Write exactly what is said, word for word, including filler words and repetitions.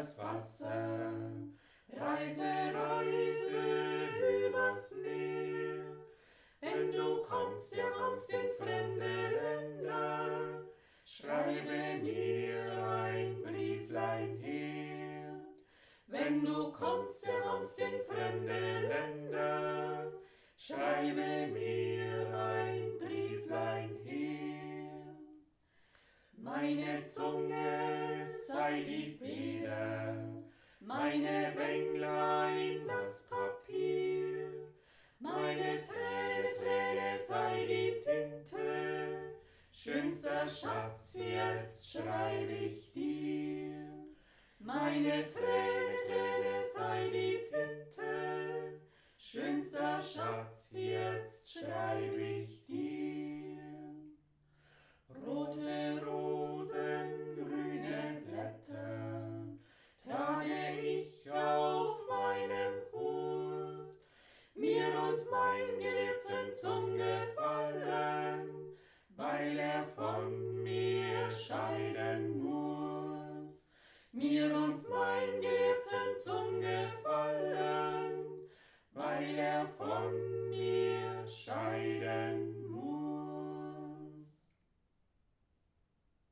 übers Wasser, Reise, Reise übers Meer. Wenn du kommst, ja kommst in fremde Länder, schreibe mir ein Brieflein her. Wenn du kommst, ja kommst in fremde Länder, schreibe mir ein Brieflein her. Meine Zunge sei die Feder, meine Bänglein das Papier, meine Träne, Träne sei die Tinte, schönster Schatz, jetzt schreib ich dir.